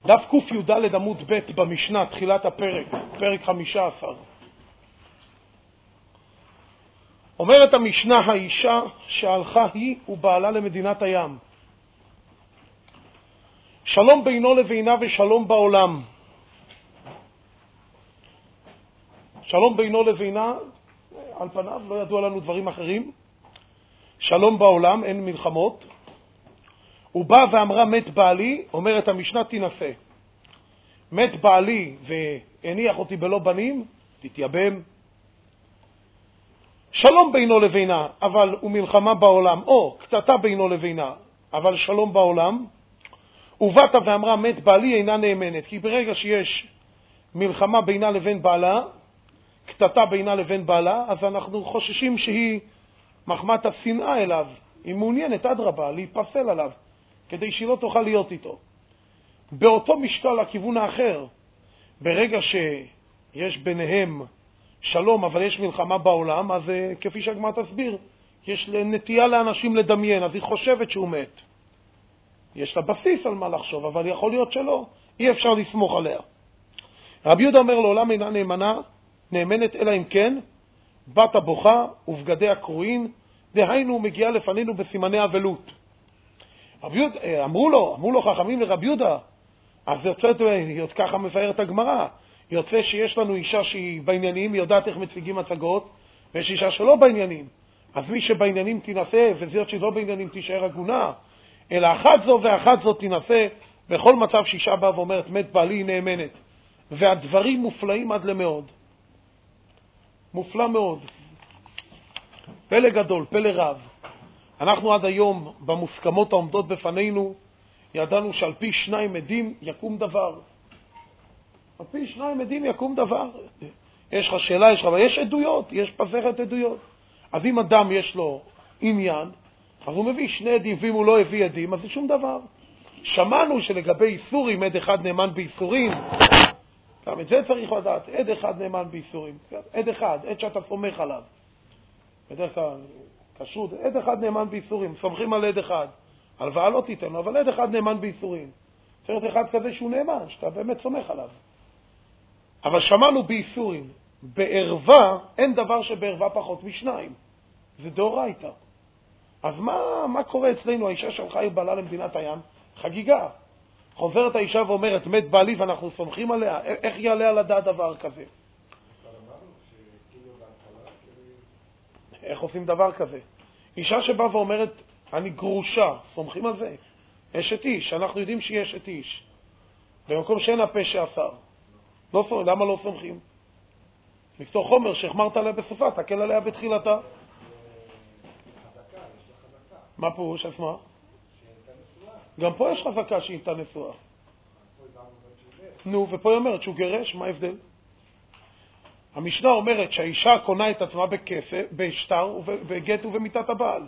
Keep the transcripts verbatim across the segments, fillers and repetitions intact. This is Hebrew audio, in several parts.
דף ק"ד עמוד ב' במשנה, תחילת הפרק, פרק חמישה עשר. אומרת המשנה, האישה שהלכה היא ובעלה למדינת הים. שלום בינו לבינה ושלום בעולם. שלום בינו לבינה, על פניו לא ידוע לנו דברים אחרים. שלום בעולם, אין מלחמות. הוא בא ואמרה מת בעלי, אומרת המשנה תנסה. מת בעלי והניח אותי בלא בנים, תתייבם. שלום בינו לבינה, אבל הוא מלחמה בעולם, או קטטה בינו לבינה, אבל שלום בעולם. ובאת ואמרה מת בעלי אינה נאמנת, כי ברגע שיש מלחמה בינה לבין בעלה, קטטה בינה לבין בעלה, אז אנחנו חוששים שהיא מחמת השנאה אליו, היא מעוניינת אדרבה להיפסל עליו, כדי שהיא לא תוכל להיות איתו. באותו משקל הכיוון האחר, ברגע שיש ביניהם שלום אבל יש מלחמה בעולם, אז כפי שהגמרא תסביר, יש נטייה לאנשים לדמיין, אז היא חושבת שהוא מת. יש לה בסיס על מה לחשוב, אבל יכול להיות שלא, אי אפשר לסמוך עליה. רבי יהודה אומר לעולם אינה נאמנה, נאמנת אלא אם כן, בת הבוכה ובגדיה קרועים, דהיינו מגיעה לפנינו בסימני אבלות. רבי יהודה, אמרו לו, אמרו לו חכמים לרבי יהודה, אז יוצא, ככה מבארת הגמרא, יוצא שיש לנו אישה שהיא בעניינים, היא יודעת איך מציגים הצגות, ויש אישה שלא בעניינים. אז מי שבעניינים תנסה, וזאת שלא בעניינים תישאר הגונה, אלא אחת זו ואחת זו תנסה, בכל מצב שאישה באה ואומרת, מת בעלי היא נאמנת. והדברים מופלאים עד למאוד. מופלא מאוד. פלא גדול, פלא רב. אנחנו עד היום, במוסכמות העומדות בפנינו, ידענו שעל פי שניים עדים יקום דבר. על פי שניים עדים יקום דבר. יש לך שאלה, יש לך, יש עדויות, יש פזרת עדויות. אז אם אדם יש לו עניין, אז הוא מביא שני עדים, ואם הוא לא הביא עדים, אז זה שום דבר. שמענו שלגבי איסורים, עד אחד נאמן באיסורים, גם את זה צריך לדעת, עד אחד נאמן באיסורים. עד אחד, עד שאתה סומך עליו. בדרך כלל, קשרות, עד אחד נאמן באיסורים, סומכים על עד אחד. הלוואה לא תיתן, אבל עד אחד נאמן באיסורים. צריך אחד כזה שהוא נאמן, שאתה באמת סומך עליו. אבל שמענו באיסורים, בערווה, אין דבר שבערווה פחות משניים. זה דאורייתא. אז מה, מה קורה אצלנו? האישה שלך היא בעלה למדינת הים, חגיגה. חוזרת האישה ואומרת, מת בעלי ואנחנו סומכים עליה, איך יעלה על הדעת דבר כזה? איך עושים דבר כזה? אישה שבאה ואומרת, אני גרושה, סומכים על זה? אשת איש, אנחנו יודעים שהיא אשת איש. במקום שאין הפה שאסר. לא סומכים, למה לא סומכים? מקצור חומר שהחמרת עליה בסופה, תקל עליה בתחילתה. מה פירוש? אז מה? גם פה יש חזקה שהיא הייתה נשואה. נו, ופה היא אומרת שהוא גרש, מה ההבדל? המשנה אומרת שהאישה קונה את עצמה בכסף, בשטר, בגט ובמיטת הבעל.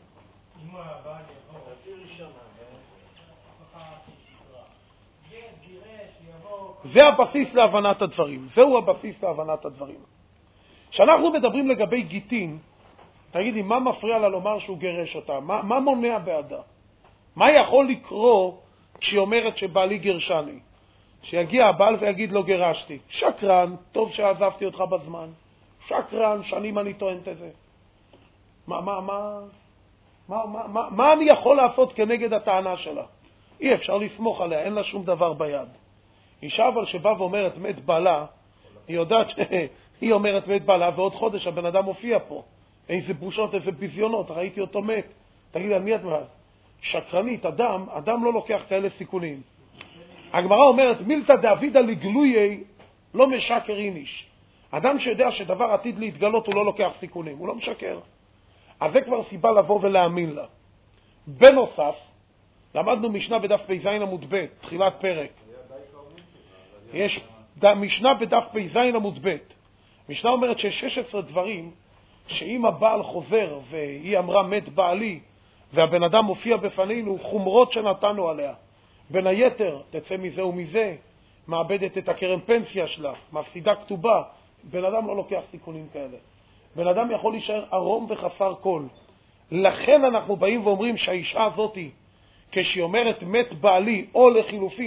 זה הבסיס להבנת הדברים. זהו הבסיס להבנת הדברים. כשאנחנו מדברים לגבי גיטין, תגידי, מה מפריע לה לומר שהוא גרש אותה? מה, מה מונע בעדה? מה יכול לקרוא כשהיא אומרת שבעלי גרשני? שיגיע הבעל ויגיד לו גרשתי. שקרן, טוב שעזבתי אותך בזמן. שקרן, שנים אני טוענת את זה. מה, מה, מה, מה, מה, מה, מה אני יכול לעשות כנגד הטענה שלה? אי אפשר לסמוך עליה, אין לה שום דבר ביד. אישה אבל שבאה ואומרת מת בעלה, היא יודעת שהיא אומרת מת בעלה, ועוד חודש הבן אדם מופיע פה. איזה בושות, איזה ביזיונות, ראיתי אותו מת. תגיד, על מי את אומרת? שקרנית, אדם, אדם לא לוקח כאלה סיכונים. הגמרא אומרת, מילתא דאבידא לגלויי לא משקר איניש. אדם שיודע שדבר עתיד להתגלות הוא לא לוקח סיכונים, הוא לא משקר. אז זה כבר סיבה לבוא ולהאמין לה. בנוסף, למדנו משנה בדף פ"ז עמוד ב', תחילת פרק. יש משנה בדף פ"ז עמוד ב'. משנה אומרת שיש שש עשרה דברים שאם הבעל חוזר והיא אמרה מת בעלי והבן אדם מופיע בפנינו, חומרות שנתנו עליה. בין היתר, תצא מזה ומזה, מאבדת את הקרן פנסיה שלה, מפסידה כתובה. בן אדם לא לוקח סיכונים כאלה. בן אדם יכול להישאר ערום וחסר כל. לכן אנחנו באים ואומרים שהאישה הזאת, כשהיא אומרת מת בעלי, או לחילופין,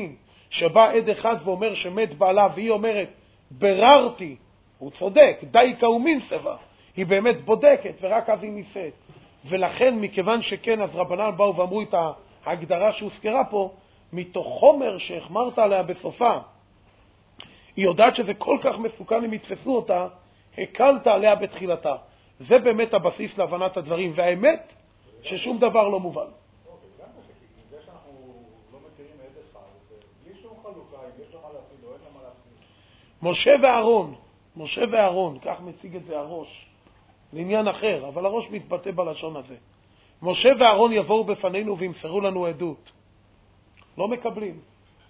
שבא עד אחד ואומר שמת בעלה, והיא אומרת, בררתי, הוא צודק, די כאומין סבא, היא באמת בודקת, ורק אז היא נישאת. ולכן, מכיוון שכן, אז רבנן באו ואמרו את ההגדרה שהוזכרה פה, מתוך חומר שהחמרת עליה בסופה, היא יודעת שזה כל כך מסוכן אם יתפסו אותה, הקלת עליה בתחילתה. זה באמת הבסיס להבנת הדברים, והאמת ששום דבר לא מובן. זה שאנחנו לא מכירים עד אחד, בלי שום חלוקה, אם יש לו מה להפעיל או אין לו מה להפעיל. משה ואהרון, משה ואהרון, כך מציג את זה הראש, לעניין אחר, אבל הראש מתבטא בלשון הזה. משה ואהרון יבואו בפנינו וימסרו לנו עדות. לא מקבלים.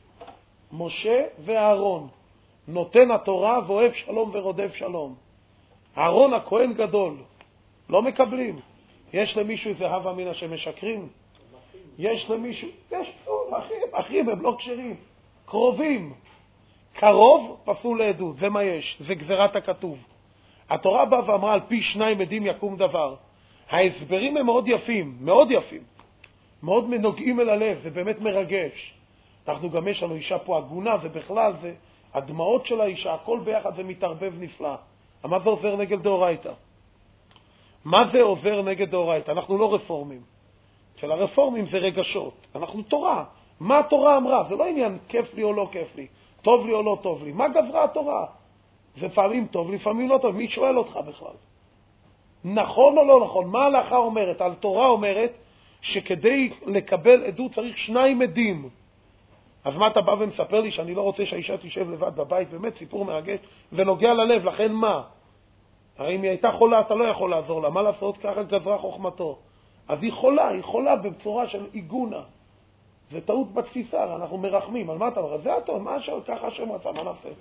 משה ואהרון, נותן התורה ואוהב שלום ורודף שלום. אהרון הכהן גדול, לא מקבלים. יש למישהו איזה הווה אמינא שמשקרים? יש למישהו, יש פסול, אחים, אחים הם לא כשרים, קרובים. קרוב פסול לעדות, זה מה יש, זה גזירת הכתוב. התורה באה ואמרה על פי שניים עדים יקום דבר. ההסברים הם מאוד יפים, מאוד יפים, מאוד מנוגעים אל הלב, זה באמת מרגש. אנחנו גם יש לנו אישה פה הגונה, ובכלל זה הדמעות של האישה, הכל ביחד זה מתערבב נפלא. מה זה עוזר נגד דאורייתא? מה זה עוזר נגד דאורייתא? אנחנו לא רפורמים. אצל הרפורמים זה רגשות. אנחנו תורה. מה התורה אמרה? זה לא עניין כיף לי או לא כיף לי, טוב לי או לא טוב לי. מה גברה התורה? זה פעמים טוב, לפעמים לא טוב. מי שואל אותך בכלל? נכון או לא נכון? מה ההלכה אומרת? על תורה אומרת שכדי לקבל עדות צריך שניים עדים. אז מה אתה בא ומספר לי שאני לא רוצה שהאישה תשב לבד בבית? באמת סיפור מרגש ונוגע ללב, לכן מה? הרי אם היא הייתה חולה אתה לא יכול לעזור לה, מה לעשות? ככה גזרה חוכמתו. אז היא חולה, היא חולה בצורה של עיגונה. זה טעות בתפיסה, אנחנו מרחמים. על מה אתה אומר? זה הטוב, מה השאר? ככה השם רצה, מה נעשה?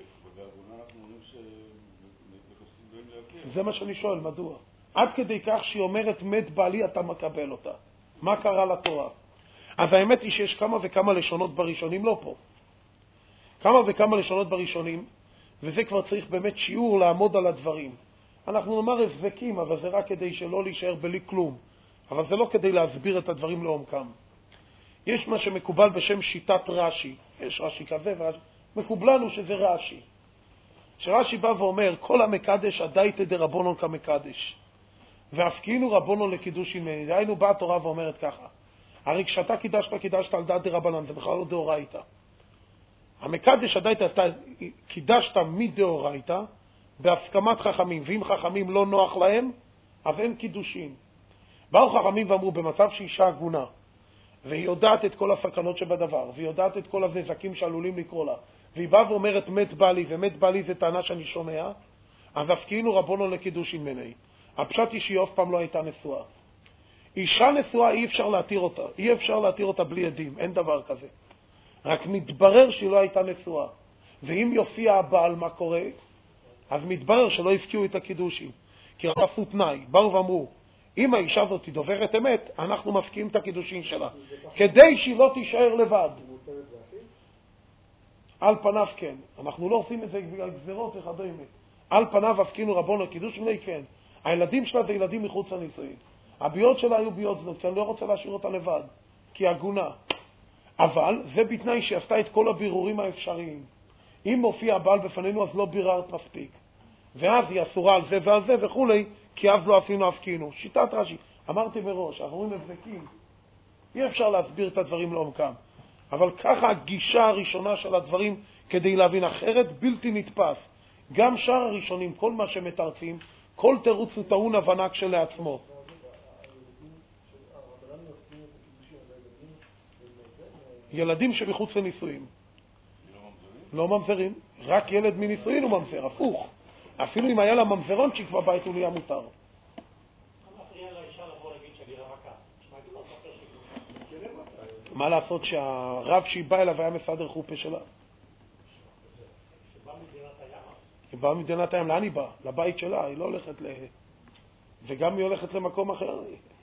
זה מה שאני שואל, מדוע? עד כדי כך שהיא אומרת מת בעלי אתה מקבל אותה. מה קרה לתורה? אז האמת היא שיש כמה וכמה לשונות בראשונים, לא פה. כמה וכמה לשונות בראשונים, וזה כבר צריך באמת שיעור לעמוד על הדברים. אנחנו נאמר הבזקים, אבל זה רק כדי שלא להישאר בלי כלום. אבל זה לא כדי להסביר את הדברים לעומקם. יש מה שמקובל בשם שיטת רש"י. יש רש"י כזה ורש"י. מקובלנו שזה רש"י. שרש"י בא ואומר, כל המקדש הדייתא דרבנן כמקדש. והפקיענו רבנן לקידוש עמני. דהיינו באה התורה ואומרת ככה. הרי כשאתה קידשת, קידשת על דעת דרבנן, זה בכלל לא דאורייתא. המקדש הדייתא, אתה קידשת מדאורייתא בהסכמת חכמים, ואם חכמים לא נוח להם, אז אין קידושין. באו חכמים ואמרו, במצב שאישה הגונה, והיא יודעת את כל הסכנות שבדבר, והיא יודעת את כל הנזקים שעלולים לקרוא לה, והיא באה ואומרת מת בעלי, ומת בעלי זה טענה שאני שומע, אז הפקיענו רבנן לקידושין עמני. הפשט היא שהיא אף פעם לא הייתה נשואה. אישה נשואה אי אפשר להתיר אותה, אי אפשר להתיר אותה בלי עדים, אין דבר כזה. רק מתברר שהיא לא הייתה נשואה. ואם יופיע הבעל מה קורה, אז מתברר שלא הפקיעו את הקידושים. כי רק עשו תנאי, באו ואמרו, אם האישה הזאת היא דוברת אמת, אנחנו מפקיעים את הקידושים שלה. כדי שהיא לא תישאר לבד. על פניו כן. אנחנו לא עושים את זה בגלל גזירות וכדומה. על פניו הפקיענו רבנן לקידוש עמני כן. הילדים שלה זה ילדים מחוץ לנישואין. הביות שלה היו ביות זאת, כי אני לא רוצה להשאיר אותה לבד, כי היא הגונה. אבל זה בתנאי שעשתה את כל הבירורים האפשריים. אם מופיע הבעל בפנינו, אז לא ביררת מספיק. ואז היא אסורה על זה ועל זה וכולי, כי אז לא עשינו הפקיענו. שיטת רש"י. אמרתי מראש, אנחנו רואים הבזקים. אי אפשר להסביר את הדברים לעומקם. אבל ככה הגישה הראשונה של הדברים, כדי להבין אחרת, בלתי נתפס. גם שאר הראשונים, כל מה שמתרצים, כל תירוץ הוא טעון הבנה כשלעצמו. ילדים שמחוץ לנישואים. לא ממזרים. רק ילד מנישואים הוא ממזר, הפוך. אפילו אם היה לה ממזרונצ'יק בבית הוא נהיה מותר. מה לעשות שהרב שהיא באה אליו היה מסדר חופה שלה? היא באה מדינת הים. לאן היא באה? לבית שלה. היא לא הולכת ל... וגם היא הולכת למקום אחר.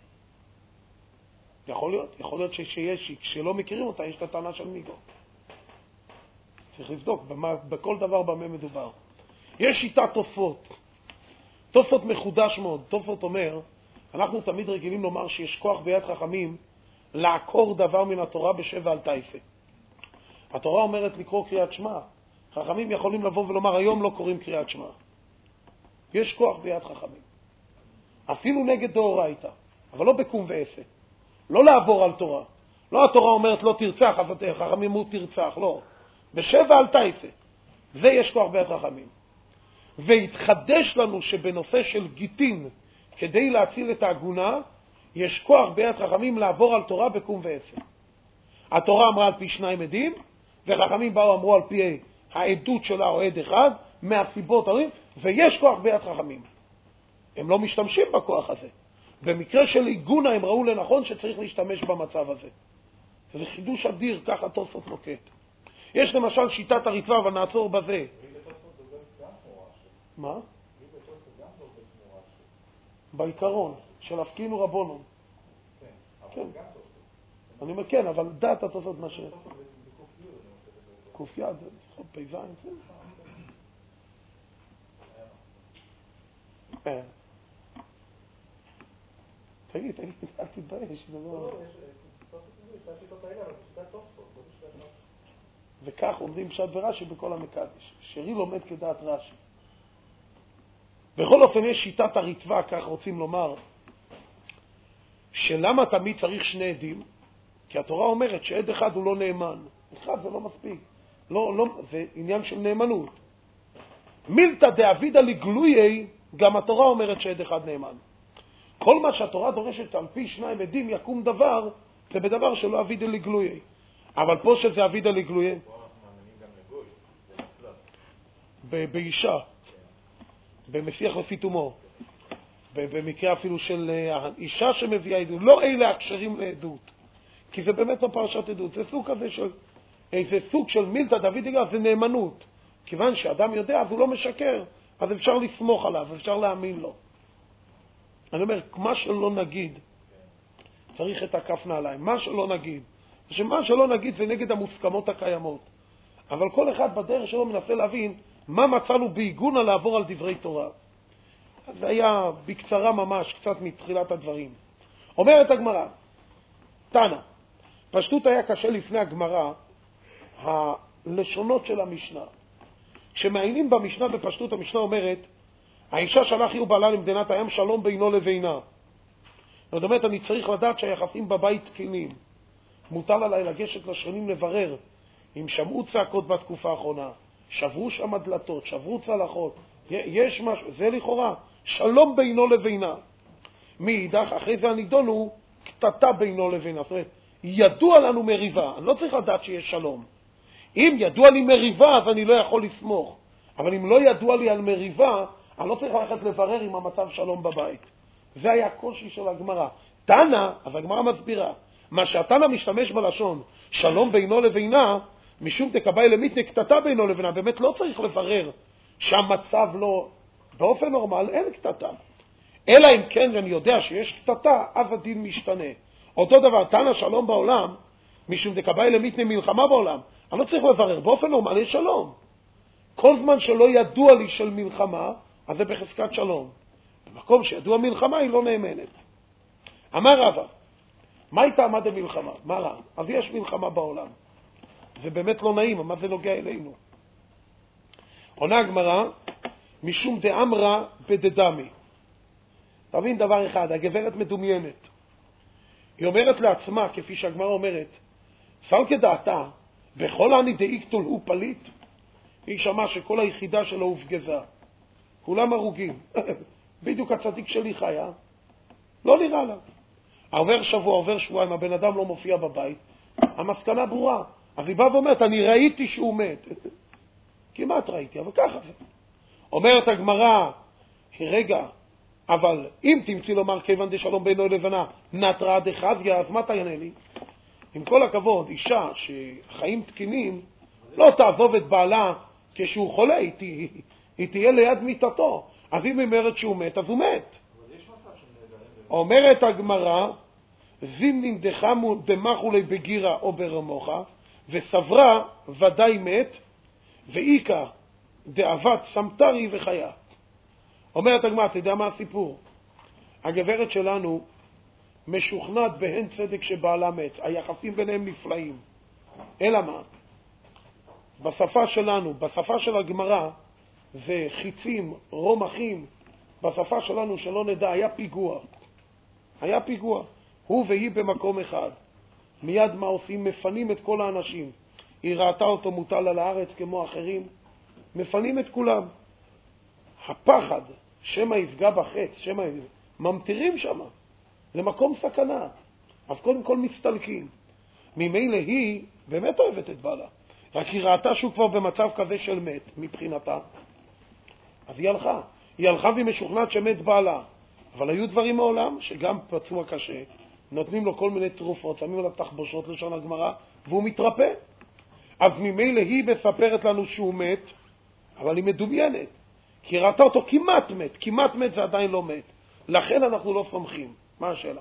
יכול להיות, יכול להיות שיש, כשלא מכירים אותה, יש את הטענה של מיגו. צריך לבדוק במה, בכל דבר במה מדובר. יש שיטת תופות. תופות מחודש מאוד. תופות אומר, אנחנו תמיד רגילים לומר שיש כוח ביד חכמים לעקור דבר מן התורה בשבע על תייסה. התורה אומרת לקרוא קריאת שמע. חכמים יכולים לבוא ולומר, היום לא קוראים קריאת שמע. יש כוח ביד חכמים. אפילו נגד דאורייתא, אבל לא בקום ועשה. לא לעבור על תורה. לא התורה אומרת לא תרצח, אז חכמים אמרו תרצח, לא. בשבע אל תעשה. זה יש כוח ביד חכמים. והתחדש לנו שבנושא של גיטין, כדי להציל את העגונה, יש כוח ביד חכמים לעבור על תורה בקום ועשה. התורה אמרה על פי שניים עדים, וחכמים באו אמרו על פי העדות שלה או עד אחד, מהסיבות הרים, ויש כוח ביד חכמים. הם לא משתמשים בכוח הזה. במקרה של עיגונה הם ראו לנכון שצריך להשתמש במצב הזה. זה חידוש אדיר, ככה תוספות נוקט. יש למשל שיטת הריטב"א, אבל נעצור בזה. מה? בעיקרון, של הפקינו רבונון. כן. אני אומר כן, אבל דעת התוספות מה ש... קוף יד, פייזיים, זה? תגיד, תגיד, אל תתבייש, זה לא... וכך עומדים פשט ורש"י בכל המקדש. שרי לומד כדעת רש"י. בכל אופן יש שיטת הריטב"א, כך רוצים לומר, שלמה תמיד צריך שני עדים? כי התורה אומרת שעד אחד הוא לא נאמן. אחד זה לא מספיק. לא, לא, זה עניין של נאמנות. מילתא דאבידא לגלויי, גם התורה אומרת שעד אחד נאמן. כל מה שהתורה דורשת על פי שניים עדים יקום דבר, זה בדבר שלא אבידא לגלויי. אבל פה שזה אבידא לגלויי. באישה. במשיח לפי תומו. במקרה אפילו של אישה שמביאה עדות. לא אלה הקשרים לעדות. כי זה באמת לא פרשת עדות. זה סוג כזה של... איזה סוג של מילתא דאבידא זה נאמנות. כיוון שאדם יודע, אז הוא לא משקר. אז אפשר לסמוך עליו, אפשר להאמין לו. אני אומר, מה שלא נגיד, צריך את הכף נעליים. מה שלא נגיד. שמה שלא נגיד זה נגד המוסכמות הקיימות. אבל כל אחד בדרך שלו מנסה להבין מה מצאנו בעיגונה לעבור על דברי תורה. אז זה היה בקצרה ממש, קצת מתחילת הדברים. אומרת הגמרא, תנא, פשטות היה קשה לפני הגמרא, הלשונות של המשנה. כשמעיינים במשנה בפשטות, המשנה אומרת, האישה שלח היא ובעלה למדינת הים שלום בינו לבינה. זאת אומרת, אני צריך לדעת שהיחסים בבית תקינים. מוטל עליי לגשת לשכנים לברר אם שמעו צעקות בתקופה האחרונה, שברו שם הדלתות, שברו צלחות, יש משהו, זה לכאורה, שלום בינו לבינה. מאידך, אחרי זה הנידון הוא קטטה בינו לבינה. זאת אומרת, ידוע לנו מריבה, אני לא צריך לדעת שיש שלום. אם ידוע לי מריבה, אז אני לא יכול לסמוך. אבל אם לא ידוע לי על מריבה, אני לא צריך ללכת לברר אם המצב שלום בבית. זה היה הקושי של הגמרא. תנא, אז הגמרא מסבירה, מה שהתנא משתמש בלשון, שלום בינו לבינה, משום תקבל למיתנה קטטה בינו לבינה, באמת לא צריך לברר שהמצב לא, באופן נורמל אין קטטה. אלא אם כן אני יודע שיש קטטה, אז הדין משתנה. אותו דבר, תנא שלום בעולם, משום תקבל למיתנה מלחמה בעולם. אני לא צריך לברר, באופן נורמל יש שלום. כל זמן שלא ידוע לי של מלחמה, אז זה בחזקת שלום. במקום שידוע מלחמה היא לא נאמנת. אמר רבא, מה הייתה עמד המלחמה? מה רע? אז יש מלחמה בעולם. זה באמת לא נעים, מה זה נוגע אלינו? עונה הגמרא, משום דאמרה בדדמי. תבין דבר אחד, הגברת מדומיינת. היא אומרת לעצמה, כפי שהגמרא אומרת, סל כדעתה, בכל העני דאיקטול הוא פליט, היא שמעה שכל היחידה שלו הופגזה. כולם הרוגים. בדיוק הצדיק שלי חיה. לא נראה לה. עובר שבוע, עובר שבועיים, הבן אדם לא מופיע בבית. המסקנה ברורה. אז היא באה ואומרת, אני ראיתי שהוא מת. כמעט ראיתי, אבל ככה זה. אומרת הגמרא, רגע, אבל אם תמציא לומר כיוון דשלום בינו לבנה, נטרה דחזיה, אז מה תענה לי? עם כל הכבוד, אישה שחיים תקינים, לא תעזוב את בעלה כשהוא חולה, היא, תה, היא תהיה ליד מיטתו. אז אם היא אומרת שהוא מת, אז הוא מת. אומרת הגמרא, זימנין דמחו לי בגירה או ברמוחה, וסברה ודאי מת, ואיקה דאבת סמטרי וחיה. אומרת הגמרא, אתה יודע מה הסיפור? הגברת שלנו משוכנעת בהן צדק שבעלה מת. היחסים ביניהם נפלאים. אלא מה? בשפה שלנו, בשפה של הגמרא, זה חיצים, רומחים, בשפה שלנו שלא נדע, היה פיגוע. היה פיגוע. הוא והיא במקום אחד. מיד מה עושים? מפנים את כל האנשים. היא ראתה אותו מוטל על הארץ כמו אחרים. מפנים את כולם. הפחד, שמה יפגע בחץ, שמה ממטירים שם. למקום סכנה. אז קודם כל מצטלקים. ממילא היא באמת אוהבת את בעלה. רק היא ראתה שהוא כבר במצב כזה של מת, מבחינתה. אז היא הלכה. היא הלכה והיא משוכנעת שמת בעלה. אבל היו דברים מעולם שגם פצוע קשה, נותנים לו כל מיני תרופות, שמים עליו תחבושות לשון הגמרא, והוא מתרפא. אז ממילא היא מספרת לנו שהוא מת, אבל היא מדומיינת. כי ראתה אותו כמעט מת, כמעט מת זה עדיין לא מת. לכן אנחנו לא סומכים. מה השאלה?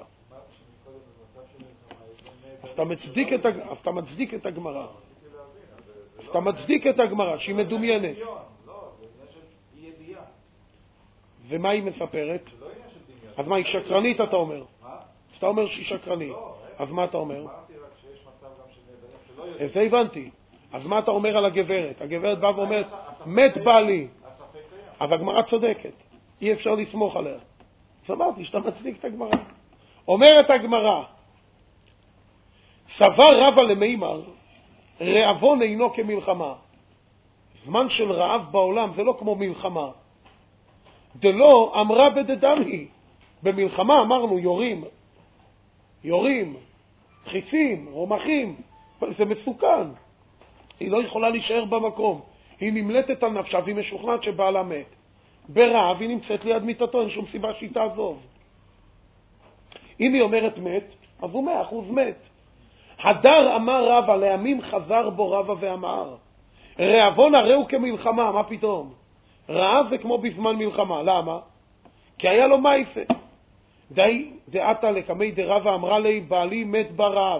אז אתה מצדיק את, הג... אז אתה מצדיק את הגמרא. אז אתה מצדיק את הגמרא, שהיא מדומיינת. ומה היא מספרת? אז מה, היא שקרנית אתה אומר? אז אתה אומר שהיא שקרנית. אז מה אתה אומר? זה הבנתי. אז מה אתה אומר על הגברת? הגברת באה ואומרת, מת בעלי. אז הגמרא צודקת. אי אפשר לסמוך עליה. אז אמרתי שאתה מצדיק את הגמרא. אומרת הגמרא, סבר רבא למימר, רעבון אינו כמלחמה. זמן של רעב בעולם זה לא כמו מלחמה. דלא אמרה בדדם היא. במלחמה אמרנו יורים, יורים, חיצים, רומחים, זה מסוכן. היא לא יכולה להישאר במקום. היא נמלטת על נפשה והיא משוכנעת שבעלה מת. ברעב היא נמצאת ליד מיטתו, אין שום סיבה שהיא תעזוב. אם היא אומרת מת, אז הוא מאה אחוז מת. הדר אמר רבא, לימים חזר בו רבא ואמר, רעבון הרי הוא כמלחמה, מה פתאום? רעב זה כמו בזמן מלחמה, למה? כי היה לו מייסה. די דעתה לקמי דרבא אמרה לי, בעלי מת ברעב.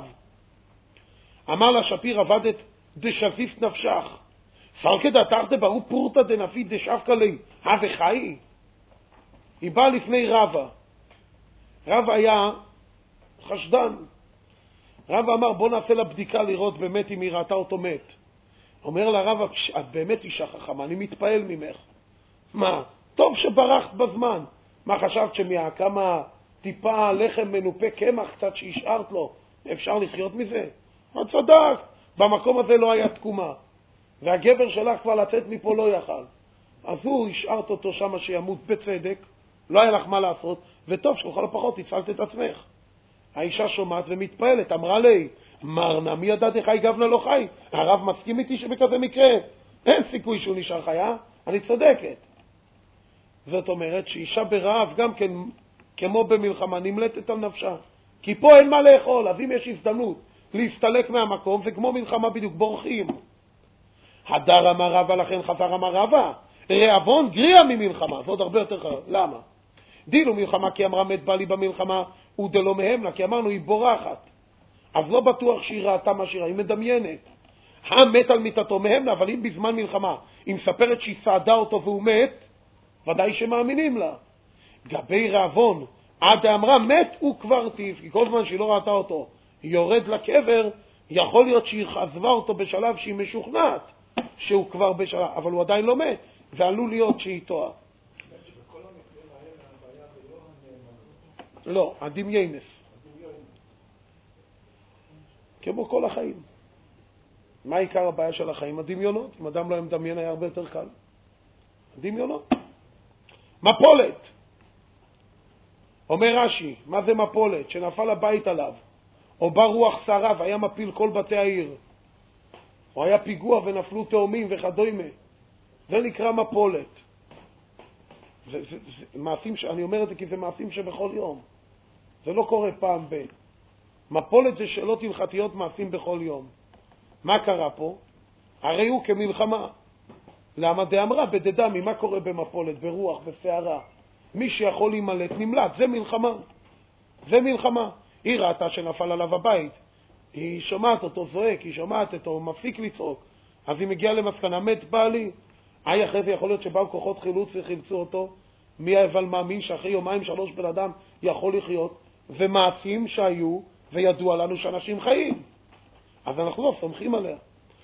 אמר לה שפיר עבדת דשזיף נפשך. סרקא דתרתא ברור פורתא דנפית דשפקא לי, הווה חי? היא באה לפני רבא. רבא היה חשדן. רבא אמר בוא נעשה לה בדיקה לראות באמת אם היא ראתה אותו מת. אומר לה רבא, את באמת אישה חכמה, אני מתפעל ממך. מה? טוב שברחת בזמן. מה חשבת שמהכמה טיפה לחם מנופה קמח קצת שהשארת לו, אפשר לחיות מזה? מה צדק? במקום הזה לא היה תקומה. והגבר שלך כבר לצאת מפה לא יכל. אז הוא השארת אותו שם שימות בצדק, לא היה לך מה לעשות, וטוב שלכל הפחות הצלת את עצמך. האישה שומעת ומתפעלת, אמרה לי, מרנה, מי ידעתי חי גבנה לא חי? הרב מסכים איתי שבכזה מקרה אין סיכוי שהוא נשאר חיה? אני צודקת. זאת אומרת שאישה ברעב גם כן, כמו במלחמה, נמלטת על נפשה. כי פה אין מה לאכול, אז אם יש הזדמנות להסתלק מהמקום, זה כמו מלחמה בדיוק, בורחים. הדר אמר רבא, לכן חזר אמר רבא, רעבון גריע ממלחמה, זאת הרבה יותר חרב. למה? דילו מלחמה כי אמרה מת בעלי במלחמה, ודלא מהם לה, כי אמרנו היא בורחת. אז לא בטוח שהיא ראתה מה שהיא ראתה, היא מדמיינת. המת על מיטתו מהם לה, אבל אם בזמן מלחמה, היא מספרת שהיא סעדה אותו והוא מת, ודאי שמאמינים לה. גבי רעבון, עד אמרה מת הוא כבר טיף, כי כל זמן שהיא לא ראתה אותו, היא יורד לקבר, יכול להיות שהיא עזבה אותו בשלב שהיא משוכנעת, שהוא כבר בשלב, אבל הוא עדיין לא מת, זה עלול להיות שהיא טועה. לא, הדמיינס. כמו כל החיים. מה עיקר הבעיה של החיים? הדמיונות. אם אדם לא היה מדמיין היה הרבה יותר קל. הדמיונות. מפולת. אומר רש"י, מה זה מפולת? שנפל הבית עליו, או בא רוח שרה והיה מפיל כל בתי העיר, או היה פיגוע ונפלו תאומים וכדומה. זה נקרא מפולת. זה, זה, זה מעשים ש... אני אומר את זה כי זה מעשים שבכל יום. זה לא קורה פעם ב... מפולת זה שאלות הלכתיות מעשים בכל יום. מה קרה פה? הרי הוא כמלחמה. למה דאמרה בדדמי, מה קורה במפולת, ברוח, בסערה? מי שיכול להימלט נמלט, זה מלחמה. זה מלחמה. היא ראתה שנפל עליו הבית. היא שומעת אותו זועק, היא שומעת אותו, הוא מפסיק לצעוק. אז היא מגיעה למסקנה, מת בעלי. היי אחרי זה יכול להיות שבאו כוחות חילוץ וחילצו אותו. מי אבל מאמין שאחרי יומיים שלוש בן אדם יכול לחיות, ומעשים שהיו וידוע לנו שאנשים חיים. אז אנחנו לא סומכים עליה.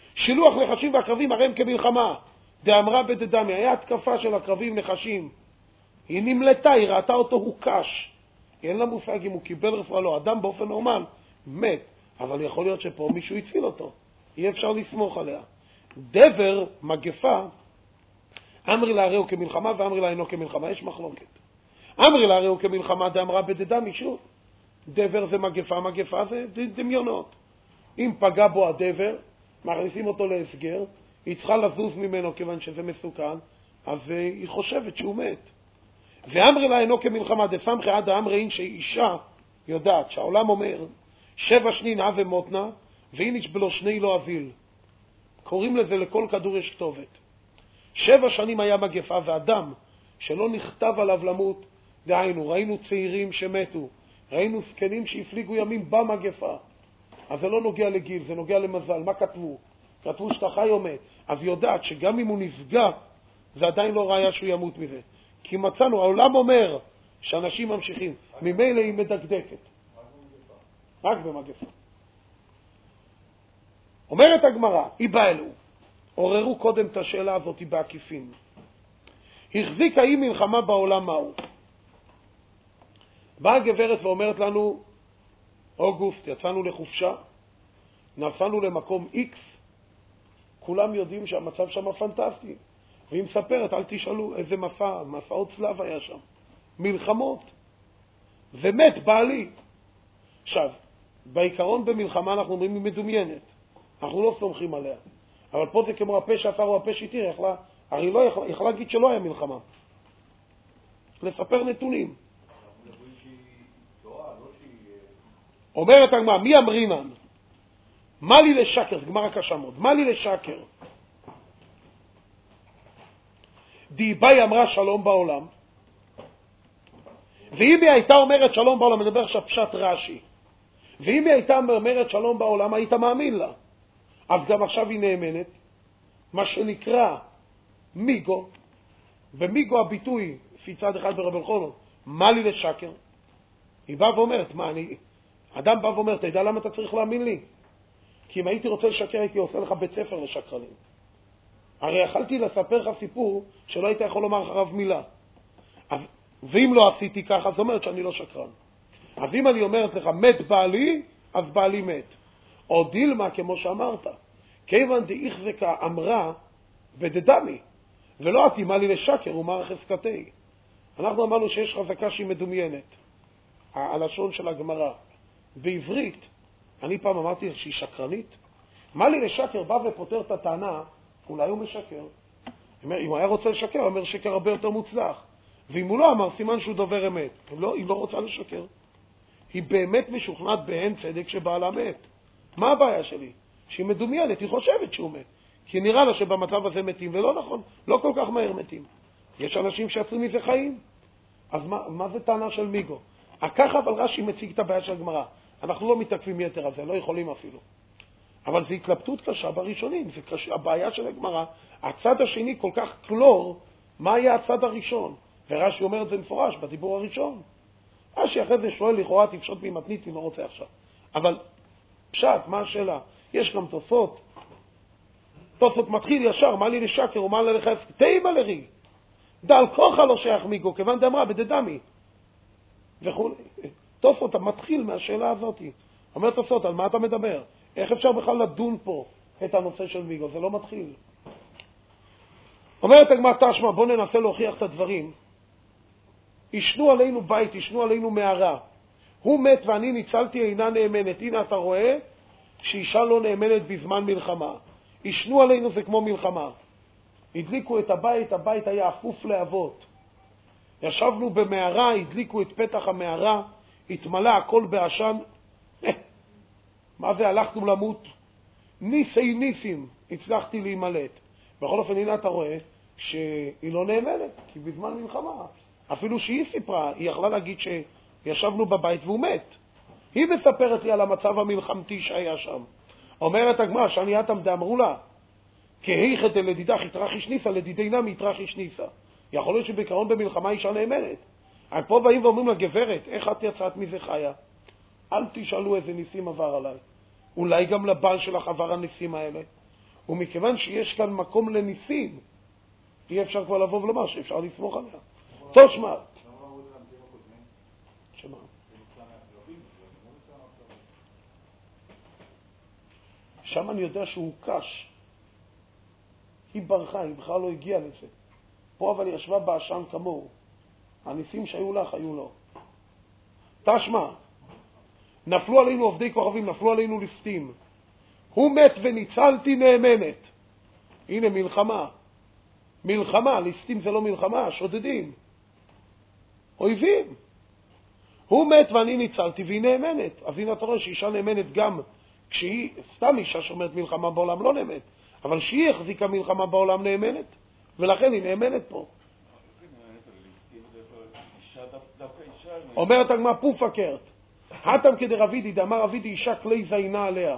שילוח נחשים והקרבים הרי הם כמלחמה. דאמרה בדדמי, היה התקפה של הקרבים נחשים. היא נמלטה, היא ראתה אותו, הוא קש. אין לה מושג אם הוא קיבל רפואה לא. אדם באופן נורמל מת, אבל יכול להיות שפה מישהו הציל אותו. אי אפשר לסמוך עליה. דבר, מגפה, אמרי לה הרי הוא כמלחמה ואמרי לה אינו כמלחמה. יש מחלוקת. אמרי לה הרי הוא כמלחמה דאמרה בדדמי, שוב. דבר זה מגפה, מגפה זה דמיונות. אם פגע בו הדבר, מכניסים אותו להסגר, היא צריכה לזוז ממנו כיוון שזה מסוכן, אז היא חושבת שהוא מת. ואמרי לה אינו כמלחמה, דסמכי עד האמרי אין שאישה יודעת, שהעולם אומר, שבע שנין אב ומותנה, ואיניש בלו שני לא אביל. קוראים לזה לכל כדור יש כתובת. שבע שנים היה מגפה, ואדם שלא נכתב עליו למות, דהיינו, ראינו צעירים שמתו, ראינו זקנים שהפליגו ימים במגפה. אז זה לא נוגע לגיל, זה נוגע למזל. מה כתבו? כתבו שאתה חי או מת. אז יודעת שגם אם הוא נפגע, זה עדיין לא ראיה שהוא ימות מזה. כי מצאנו, העולם אומר שאנשים ממשיכים. ממילא היא מדקדקת. רק במגפה. אומרת הגמרא, היא באה אלו. עוררו קודם את השאלה הזאת, היא בעקיפין. החזיקה היא מלחמה בעולם מהו? באה הגברת ואומרת לנו, אוגוסט, יצאנו לחופשה, נסענו למקום X, כולם יודעים שהמצב שם פנטסטי. והיא מספרת, אל תשאלו איזה מסע, מסעות צלב היה שם. מלחמות. זה מת, בעלי. עכשיו, בעיקרון במלחמה אנחנו אומרים היא מדומיינת. אנחנו לא סומכים עליה. אבל פה זה כמו הפה שעשר או הפה שהתיר, יכלה, הרי לא יכלה, יכלה להגיד שלא היה מלחמה. לספר נתונים. אומרת הגמרא, מי אמרינן? מה לי לשקר? זה גמרא קשה מאוד. מה לי לשקר? דיבאי אמרה שלום בעולם, ואם היא הייתה אומרת שלום בעולם, מדבר עכשיו פשט רש"י, ואם היא הייתה אומרת שלום בעולם, היית מאמין לה. אז גם עכשיו היא נאמנת, מה שנקרא מיגו, ומיגו הביטוי, לפי צד אחד ברב אלחונו, מה לי לשקר? היא באה ואומרת, מה אני... אדם בא ואומר, אתה יודע למה אתה צריך להאמין לי? כי אם הייתי רוצה לשקר, הייתי עושה לך בית ספר לשקרנים. הרי יכלתי לספר לך סיפור שלא היית יכול לומר אחריו מילה. אז, ואם לא עשיתי ככה, זאת אומרת שאני לא שקרן. אז אם אני אומרת לך, מת בעלי, אז בעלי מת. או דילמה, כמו שאמרת, כיוון דאיחזקה אמרה בדדמי, ולא התאימה לי לשקר, ומר חזקתי. אנחנו אמרנו שיש חזקה שהיא מדומיינת. הלשון של הגמרא. בעברית, אני פעם אמרתי שהיא שקרנית. מה לי לשקר בא ופותר את הטענה, אולי הוא משקר. אם הוא היה רוצה לשקר, הוא אומר שקר הרבה יותר מוצלח. ואם הוא לא אמר, סימן שהוא דובר אמת. לא, היא לא רוצה לשקר. היא באמת משוכנעת בהן צדק שבעלה מת. מה הבעיה שלי? שהיא מדומיינת, היא חושבת שהוא מת. כי נראה לה שבמצב הזה מתים, ולא נכון, לא כל כך מהר מתים. יש אנשים שיצאו מזה חיים. אז מה, מה זה טענה של מיגו? ככה אבל רש"י מציג את הבעיה של הגמרא. אנחנו לא מתעכבים יתר על זה, לא יכולים אפילו. אבל זו התלבטות קשה בראשונים, זה קשה, הבעיה של הגמרא. הצד השני כל כך קלור, מה היה הצד הראשון? ורש"י אומר את זה מפורש בדיבור הראשון. רש"י אחרי זה שואל לכאורה תפשוט בי מתנית, אם לא רוצה עכשיו. אבל פשט, מה השאלה? יש גם תוספות. תוספות מתחיל ישר, מה לי לשקר ומה לי לחזק? תימה לרי. דל כוחה לא שייך מיגו, כיוון דאמרה בדדמי. וכו'. תוספות מתחיל מהשאלה הזאת. אומר תוספות, על מה אתה מדבר? איך אפשר בכלל לדון פה את הנושא של מיגו? זה לא מתחיל. אומרת הגמרא תשמע, בוא ננסה להוכיח את הדברים. ישנו עלינו בית, ישנו עלינו מערה. הוא מת ואני ניצלתי, אינה נאמנת. הנה אתה רואה שאישה לא נאמנת בזמן מלחמה. ישנו עלינו זה כמו מלחמה. הדליקו את הבית, הבית היה אפוף להבות. ישבנו במערה, הדליקו את פתח המערה, התמלא הכל בעשן. מה זה? הלכנו למות. ניסי ניסים הצלחתי להימלט. בכל אופן, הנה אתה רואה שהיא לא נאמנת, כי בזמן מלחמה. אפילו שהיא סיפרה, היא יכלה להגיד שישבנו בבית והוא מת. היא מספרת לי על המצב המלחמתי שהיה שם. אומרת הגמרא, שאני אתם דאמרו לה, כהיכת לדידך יתרח ישניסה, לדידי נמי יתרח ישניסה. יכול להיות שבעיקרון במלחמה אישה נאמנת. אז פה באים ואומרים לה, גברת, איך את יצאת מזה חיה? אל תשאלו איזה ניסים עבר עליי. אולי גם לבעל שלך עבר הניסים האלה. ומכיוון שיש כאן מקום לניסים, אי אפשר כבר לבוא ולומר שאפשר לסמוך עליה. תושמע. שמה? שם אני יודע שהוא קש. היא ברחה, היא בכלל לא הגיעה לזה. פה אבל ישבה בעשן כמוהו. הניסים שהיו לך היו לו. תשמע, נפלו עלינו עובדי כוכבים, נפלו עלינו ליסטים. הוא מת וניצלתי נאמנת. הנה מלחמה. מלחמה, ליסטים זה לא מלחמה, שודדים. אויבים. הוא מת ואני ניצלתי והיא נאמנת. אז הנה אתה רואה שאישה נאמנת גם כשהיא, סתם אישה שאומרת מלחמה בעולם לא נאמנת, אבל שהיא החזיקה מלחמה בעולם נאמנת, ולכן היא נאמנת פה. אומרת הגמרא פופה קרת, התם כדי רבידי, דאמר רבידי אישה כלי זינה עליה.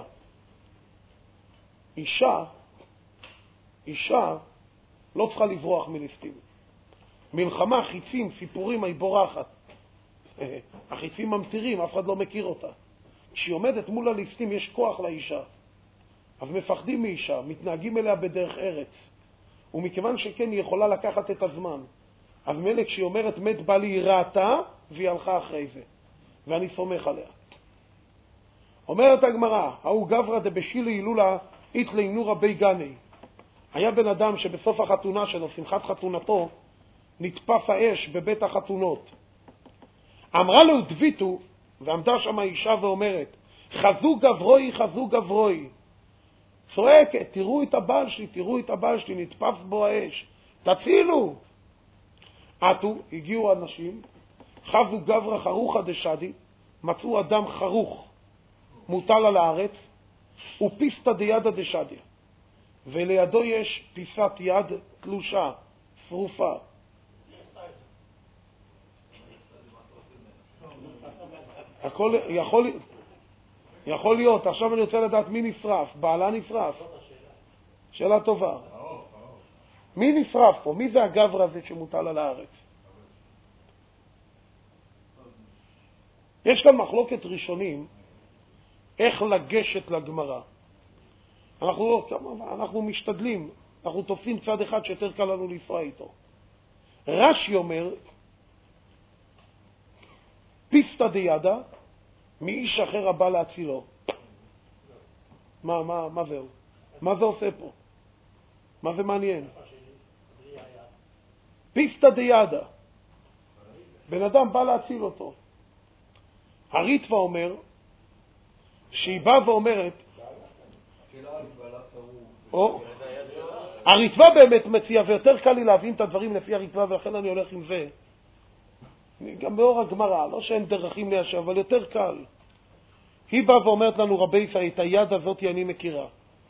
אישה, אישה לא צריכה לברוח מליסטים. מלחמה, חיצים, סיפורים, היא בורחת. החיצים ממתירים, אף אחד לא מכיר אותה. כשהיא עומדת מול הליסטים יש כוח לאישה. אבל מפחדים מאישה, מתנהגים אליה בדרך ארץ. ומכיוון שכן היא יכולה לקחת את הזמן. אז מלך כשהיא אומרת מת בא לי, היא ראתה והיא הלכה אחרי זה. ואני סומך עליה. אומרת הגמרא, ההוא גברא דבשילי הילולה איתלי נורא בי גני. היה בן אדם שבסוף החתונה שלו, שמחת חתונתו, נטפף האש בבית החתונות. אמרה לו דביתו, ועמדה שם האישה ואומרת, חזו גברוי, חזו גברוי. צועקת, תראו את הבעל שלי, תראו את הבעל שלי, נטפף בו האש. תצילו. עטו, הגיעו אנשים, חזו גברא חרוכה דשדי, מצאו אדם חרוך, מוטל על הארץ, ופיסתא דידא דשדיה. ולידו יש פיסת יד תלושה, שרופה. הכל יכול, יכול להיות. עכשיו אני רוצה לדעת מי נשרף. בעלה נשרף. שאלה טובה. מי נשרף פה? מי זה הגבר הזה שמוטל על הארץ? יש כאן מחלוקת ראשונים איך לגשת לגמרא. אנחנו לא, אנחנו משתדלים, אנחנו תופסים צד אחד שיותר קל לנו לפרוע איתו. רש"י אומר, פיסתא דידא, מאיש אחר הבא להצילו. מה, מה, מה זהו? מה זה עושה פה? מה זה מעניין? פיסתא דידא. בן אדם בא להציל אותו. הריטב"א אומר, שהיא באה ואומרת, או, הריטב"א באמת מציע, ויותר קל לי להבין את הדברים לפי הריטב"א, ולכן אני הולך עם זה. גם באור הגמרא, לא שאין דרכים ליישב, אבל יותר קל. היא באה ואומרת לנו, רבי ישראל, את היד הזאת אני מכירה.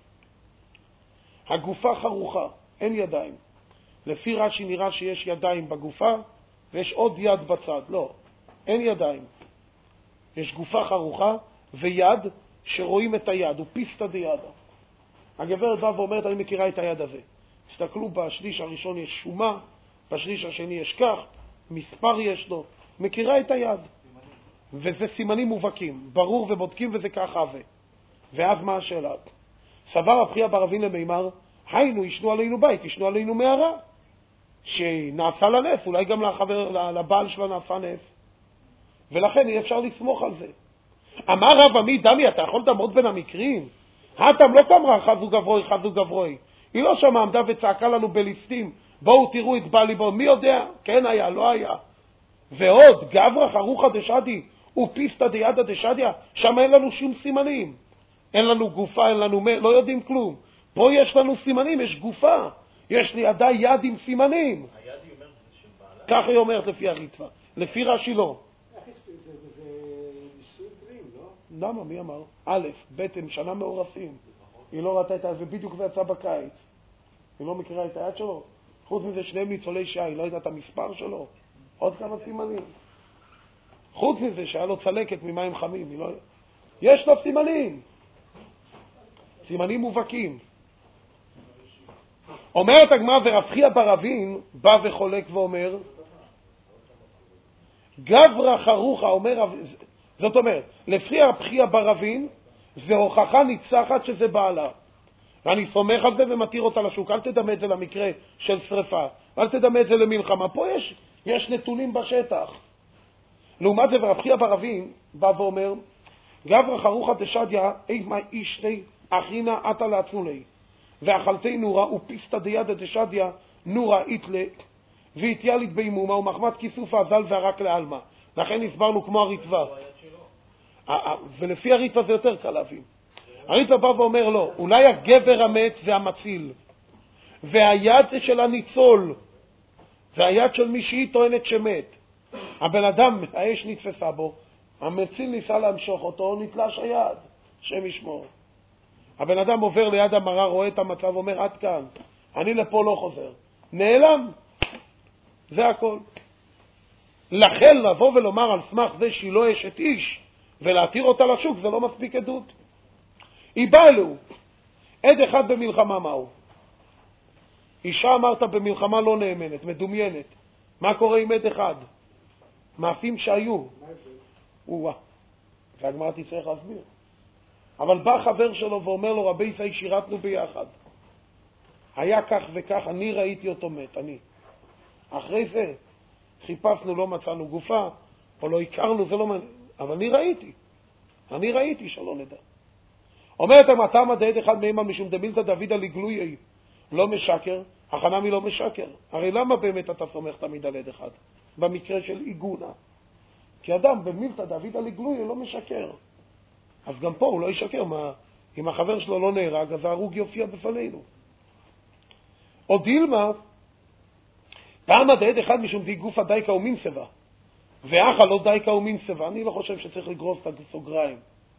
הגופה חרוכה, אין ידיים. לפי רש"י נראה שיש ידיים בגופה, ויש עוד יד בצד. לא, אין ידיים. יש גופה חרוכה ויד שרואים את היד, הוא פיסתא דידא. הגברת באה ואומרת, אני מכירה את היד הזה. תסתכלו, בשליש הראשון יש שומה, בשליש השני יש כך, מספר יש לו, מכירה את היד. וזה סימנים מובהקים, ברור ובודקים וזה ככה ו... ואז מה השאלה? סבר הבחייה ברבין למימר, היינו, ישנו עלינו בית, ישנו עלינו מערה, שנעשה לנס, אולי גם לחבר, לבעל שלה נעשה נס. ולכן אי אפשר לסמוך על זה. אמר רב עמי, דמי, אתה יכול לעמוד בין המקרים? התם לא תאמרה חזו גברוי, חזו גברוי. היא לא שם עמדה וצעקה לנו בליסטים, בואו תראו את בעלי בו, מי יודע? כן היה, לא היה. ועוד, גברא חרוכה דשדי, ופיסתא דידא דשדיה, שם אין לנו שום סימנים. אין לנו גופה, אין לנו, לא יודעים כלום. פה יש לנו סימנים, יש גופה. יש לידה יד עם סימנים. היד היא אומרת של בעלה? כך היא אומרת לפי הריטב"א. לפי רש"י לא. זה ניסוי פרים, לא? למה? מי אמר? א', ב', הם שנה מעורפים. היא לא ראתה את היד, ובדיוק ויצא בקיץ. היא לא מכירה את היד שלו. חוץ מזה שניהם ניצולי שואה, היא לא יודעת את המספר שלו. עוד כמה סימנים. חוץ מזה שהיה לו צלקת ממים חמים. היא לא... יש לו סימנים. סימנים מובהקים. אומרת הגמרא, ורב חייא ברבין בא וחולק ואומר, גברא חרוכה, אומר, זאת אומרת, לפי רב חייא ברבין, זה הוכחה ניצחת שזה בעלה. ואני סומך על זה ומתיר אותה לשוק. אל תדמה את זה למקרה של שריפה, אל תדמה את זה למלחמה. פה יש, יש נתונים בשטח. לעומת זה, ורב חייא ברבין בא ואומר, גברא חרוכא דשדיא אימה אישתי אחינה עתה לעצמו לי, ואכלתי נורה ופיסתא דידא דשדיא נורה איתלה, והתיילית בימומה ומחמת כיסוף האזל והרק לעלמא. לכן הסברנו כמו הריטב"א. ולפי הריטב"א זה יותר קל להבין. הריטב"א בא ואומר לו, אולי הגבר המת זה המציל, והיד זה של הניצול, זה היד של מי שהיא טוענת שמת. הבן אדם, האש נתפסה בו, המציל ניסה להמשוך אותו, נתלש היד, שם ישמור. הבן אדם עובר ליד המראה, רואה את המצב, אומר, עד כאן, אני לפה לא חוזר. נעלם. זה הכל. לכן לבוא ולומר על סמך זה שהיא לא אשת איש, ולהתיר אותה לשוק, זה לא מספיק עדות. היא באה אלו, עד אחד במלחמה מהו? אישה אמרת במלחמה לא נאמנת, מדומיינת. מה קורה עם עד אחד? מעשים שהיו. וואה, זה הגמרא תצטרך להסביר. אבל בא חבר שלו ואומר לו, רבי ישראל, שירתנו ביחד. היה כך וכך, אני ראיתי אותו מת, אני. אחרי זה חיפשנו, לא מצאנו גופה, או לא הכרנו, זה לא מעניין. אבל אני ראיתי. אני ראיתי שלא נדע. אומרת המתאמה דעד אחד מהם משום דמילתא דוד על גלויי לא משקר, החנמי לא משקר. הרי למה באמת אתה סומך תמיד על עד אחד? במקרה של עיגונה. כי אדם במילתא דוד על גלויי לא משקר. אז גם פה הוא לא ישקר. מה, אם החבר שלו לא נהרג, אז ההרוג יופיע בפנינו. או דילמה, פעם דעד אחד משום די גופה דייקה ומנסבה, ואחה לא דייקה ומנסבה. אני לא חושב שצריך לגרוס את הסוגריים.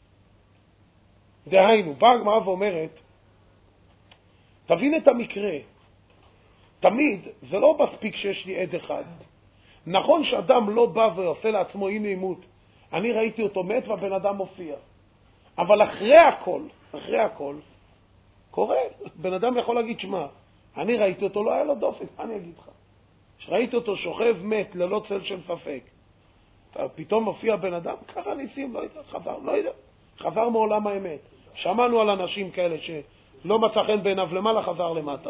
דהיינו, באה הגמרא ואומרת, תבין את המקרה. תמיד, זה לא מספיק שיש לי עד אחד. נכון שאדם לא בא ועושה לעצמו אי נעימות. אני ראיתי אותו מת והבן אדם מופיע. אבל אחרי הכל, אחרי הכל, קורה. בן אדם יכול להגיד, שמה, אני ראיתי אותו, לא היה לו דופק. מה אני אגיד לך? שראיתי אותו שוכב מת ללא צל של ספק. פתאום מופיע בן אדם, ככה ניסים, לא יודע, חזר, לא יודע. חזר מעולם האמת. שמענו על אנשים כאלה שלא מצא חן בעיניו למעלה, חזר למטה.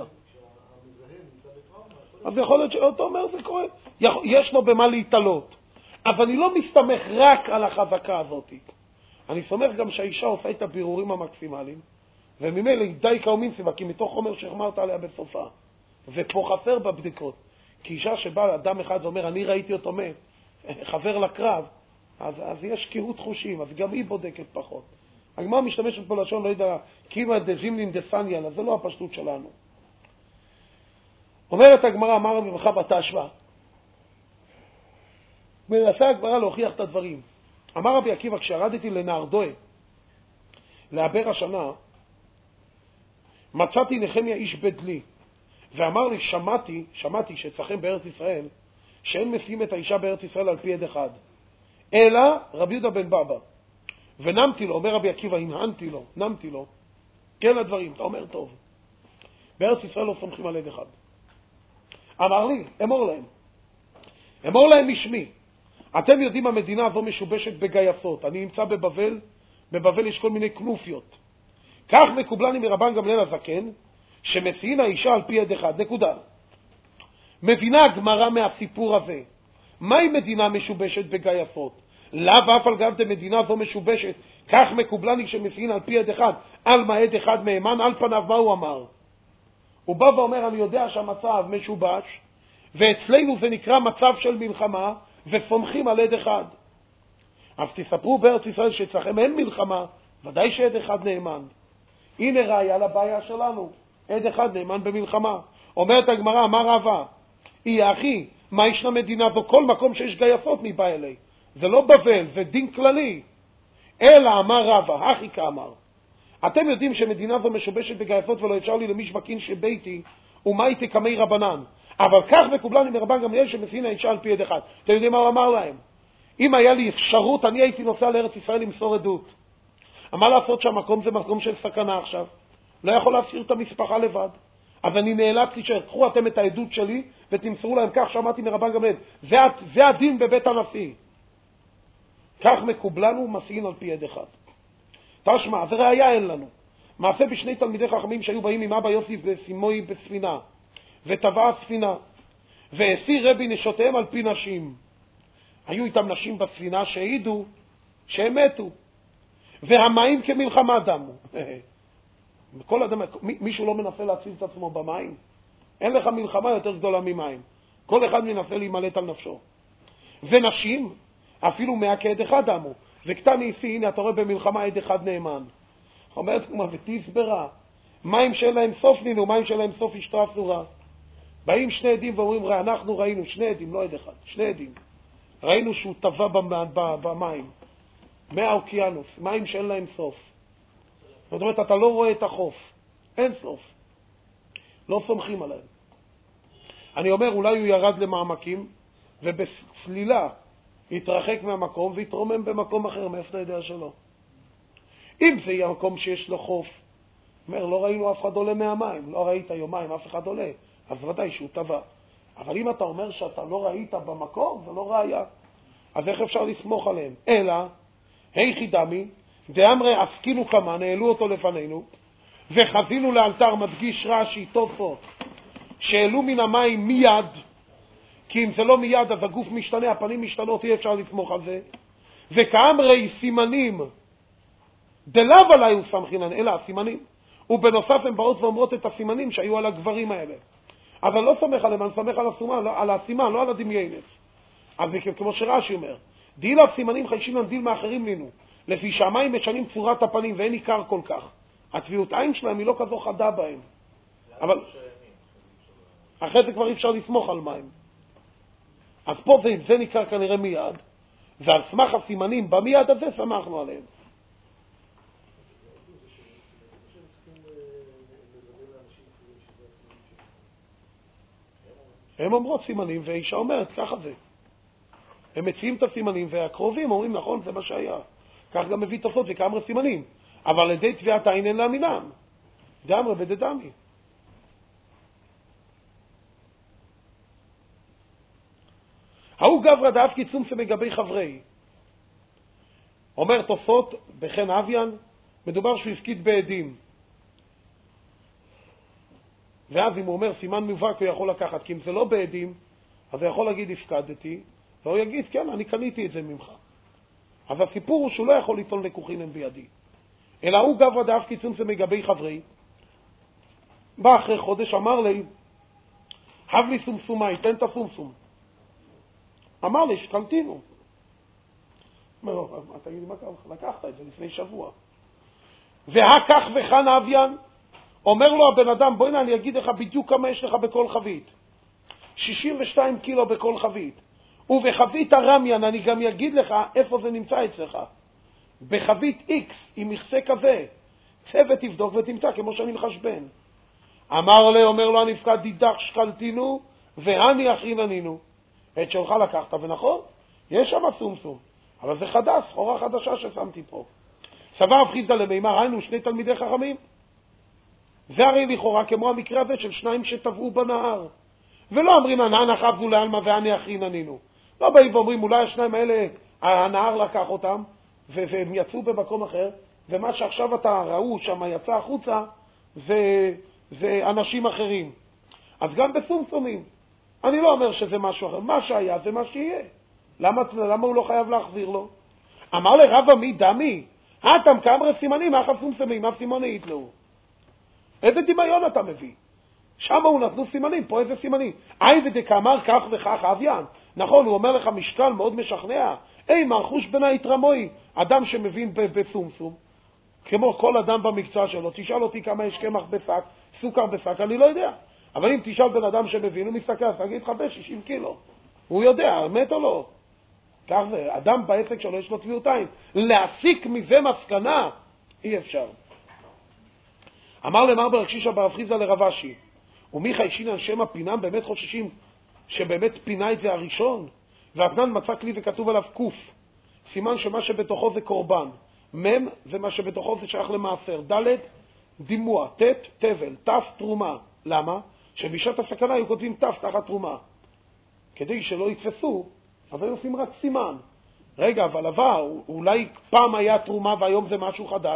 אז יכול להיות שאותו אומר, זה קורה. יש לו במה להתעלות. אבל אני לא מסתמך רק על החזקה הזאת. אני סומך גם שהאישה עושה את הבירורים המקסימליים, וממילא היא די קאומין סיבה, כי מתוך חומר שהחמרת עליה בסופה. ופה חסר בבדיקות. כי אישה שבא אדם אחד ואומר, אני ראיתי אותו מת, חבר לקרב, אז, אז יש קהות חושים, אז גם היא בודקת פחות. הגמרא משתמשת פה לשון, לא יודע, קימה דזימלין דסניה, זה לא הפשטות שלנו. אומרת הגמרא, אמר רבי מחבא תשבע, מנסה הגמרא להוכיח את הדברים. אמר רבי עקיבא, כשירדתי לנהרדועה, לעבר השנה, מצאתי נחמיה איש בית דלי, ואמר לי, שמעתי, שמעתי שאצלכם בארץ ישראל, שאין משיאים את האישה בארץ ישראל על פי עד אחד. אלא רבי יהודה בן בבא. ונמתי לו, אומר רבי עקיבא, הנהנתי לו, נמתי לו. כן הדברים, אתה אומר טוב. בארץ ישראל לא סומכים על עד אחד. אמר לי, אמור להם. אמור להם משמי. אתם יודעים, המדינה הזו משובשת בגייסות. אני נמצא בבבל, בבבל יש כל מיני כנופיות. כך מקובלני מרבן גמליאל הזקן, שמשיאים האישה על פי עד אחד. נקודה. מבינה הגמרא מהסיפור הזה. מהי מדינה משובשת בגייסות? לאו אף על גב מדינה זו משובשת, כך מקובלני שמשיאים על פי עד אחד, על מה עד אחד מהימן, על פניו מה הוא אמר? הוא בא ואומר, אני יודע שהמצב משובש, ואצלנו זה נקרא מצב של מלחמה, וסומכים על עד אחד. אז תספרו בארץ ישראל שאצלכם אין מלחמה, ודאי שעד אחד נאמן. הנה ראיה לבעיה שלנו, עד אחד נאמן במלחמה. אומרת הגמרא, אמר רבא, היא אחי, מה ישנה מדינה זו? כל מקום שיש גייסות מבא אלי. זה לא בבל, זה דין כללי. אלא אמר רבא, אחי כאמר, אתם יודעים שמדינה זו משובשת בגייסות ולא אפשר לי למי שבקין שביתי, ומה איתי כמי רבנן. אבל כך מקובלני מרבן גמליאל שמשיאים האישה על פי עד אחד. אתם יודעים מה הוא אמר להם? אם היה לי אפשרות, אני הייתי נוסע לארץ ישראל למסור עדות. מה לעשות שהמקום זה מקום של סכנה עכשיו? לא יכול להשאיר את המשפחה לבד. אז אני נאלצתי שתקחו אתם את העדות שלי ותמסרו להם, כך שמעתי מרבן גמליאל. זה, זה הדין בבית הנשיא. כך מקובלנו משיאים על פי עד אחד. תשמע, זה ראיה אין לנו. מעשה בשני תלמידי חכמים שהיו באים עם אבא יוסי וסימוי בספינה, וטבעה הספינה, והסיר רבי נשותיהם על פי נשים. היו איתם נשים בספינה שהעידו שהם מתו, והמים כמלחמה דמו. כל אדם, מישהו לא מנסה להציל את עצמו במים? אין לך מלחמה יותר גדולה ממים. כל אחד מנסה להימלט על נפשו. ונשים, אפילו מאה כעד אחד דמו. וקטן ניסי, הנה אתה רואה במלחמה עד אחד נאמן. אומרת כמו ותסברה, מים שאין להם סוף נינו, מים שאין להם סוף אשתו אסורה. באים שני עדים ואומרים, אנחנו ראינו, שני עדים, לא עד אחד, שני עדים. ראינו שהוא טבע במים, מהאוקיינוס, מים שאין להם סוף. זאת אומרת, אתה לא רואה את החוף, אין סוף. לא סומכים עליהם. אני אומר, אולי הוא ירד למעמקים, ובסלילה יתרחק מהמקום ויתרומם במקום אחר, מאיפה אתה יודע שלא? אם זה יהיה מקום שיש לו חוף, אומר, לא ראינו אף אחד עולה מהמים, לא ראית יומיים, אף אחד עולה, אז ודאי שהוא טבע. אבל אם אתה אומר שאתה לא ראית במקום, זה לא ראיה. אז איך אפשר לסמוך עליהם? אלא, היכי דמי, דאמרי עסקינו כמה, נעלו אותו לפנינו, וחזינו לאלתר, מדגיש רש"י, תוספות, שהעלו מן המים מיד, כי אם זה לא מיד, אז הגוף משתנה, הפנים משתנות, אי אפשר לסמוך על זה. וכאמרי סימנים, דלאו עליי הוא סמכינן, אלא הסימנים. ובנוסף הם באות ואומרות את הסימנים שהיו על הגברים האלה. אז אני לא סומך עליהם, אני סומך על הסימן, לא, על הסימן, לא על הדמיינס. אז כמו שרש"י אומר, דיל הסימנים חיישינן דיל מאחרים לינו, לפי שהמים משנים צורת הפנים ואין עיקר כל כך. הצביעות עין שלהם היא לא כזו חדה בהם. אבל אחרי זה כבר אי אפשר לסמוך על מים. אז פה זה, זה ניכר כנראה מיד, ועל סמך הסימנים במיד הזה שמחנו עליהם. הם אומרות סימנים, ואישה אומרת, ככה זה. הם מציעים את הסימנים, והקרובים אומרים, נכון, זה מה שהיה. כך גם מביא תוספות וכאמרי סימנים. אבל על ידי תביעת העין אין להאמינם. דאמרי בדדמי. ההוא גברא דאף כי צומצם לגבי חברי. אומר תוספות, בחן אביאן, מדובר שהוא הפקיד בעדים. ואז אם הוא אומר סימן מובהק הוא יכול לקחת, כי אם זה לא בעדים, אז הוא יכול להגיד הפקדתי, והוא יגיד כן, אני קניתי את זה ממך. אז הסיפור הוא שהוא לא יכול ליטול לקוחין בידי. אלא הוא גברא דאף כי צומצם לגבי חברי. בא אחרי חודש, אמר לי, הב לי סומסומי, תן את הסומסום. אמר לי, שקלתינו. אומר לו, תגיד לי, מה קרה? לקחת את זה לפני שבוע. והכך וכאן אביאן, אומר לו הבן אדם, בואי נה, אני אגיד לך בדיוק כמה יש לך בכל חבית. שישים ושתיים קילו בכל חבית. ובחבית הרמיין, אני גם אגיד לך איפה זה נמצא אצלך. בחבית X, עם מכסה כזה, צוות תבדוק ותמצא כמו שאני מחשבן. אמר לי, אומר לו, אני פקד דידך שקלתינו, ואני אחרין ענינו. את שלך לקחת, ונכון, יש שם סומסום, אבל זה חדש, סחורה חדשה ששמתי פה. סבר הפחיזדה למימר, היינו שני תלמידי חכמים. זה הרי לכאורה כמו המקרה הזה של שניים שטבעו בנהר. ולא אומרים, הנהר נחבנו לאלמה ואני אחרין ענינו. לא באים ואומרים, אולי השניים האלה, הנהר לקח אותם, והם יצאו במקום אחר, ומה שעכשיו אתה ראו שם יצא החוצה, זה, זה אנשים אחרים. אז גם בסומסומים. אני לא אומר שזה משהו אחר. מה שהיה זה מה שיהיה. למה, למה הוא לא חייב להחזיר לו? אמר לרב עמי דמי, האתם כאמרי סימנים, אחר סומסמים, מה סימוני יתלו? איזה דמיון אתה מביא? שם הוא נתנו סימנים, פה איזה סימנים. אי ודקאמר כך וכך אביאן. נכון, הוא אומר לך משקל מאוד משכנע. אי, מרחוש בנה יתרמוי, אדם שמבין בסומסום, כמו כל אדם במקצוע שלו, תשאל אותי כמה יש קמח בשק, סוכר בשק, אני לא יודע. אבל אם תשאל בן אדם שמבין, הוא מסתכל, אז תגיד לך ב-שישים קילו. הוא יודע, מת או לא. כך זה, אדם בעסק שלו יש לו צביעות עין. להסיק מזה מסקנה, אי אפשר. אמר למר ברקשישה ברפחיזה לרבשי, ומי חיישינן שם הפינם, באמת חוששים שבאמת פינה את זה הראשון, ואתנן מצא כלי וכתוב עליו קוף, סימן שמה שבתוכו זה קורבן, מם זה מה שבתוכו זה שייך למעשר, ד' דימוע, ת' תבל, ת' תרומה. למה? שבשעת הסכנה היו כותבים ת' תחת תרומה. כדי שלא יתפסו, אז היו עושים רק סימן. רגע, אבל עבר, אולי פעם היה תרומה והיום זה משהו חדש.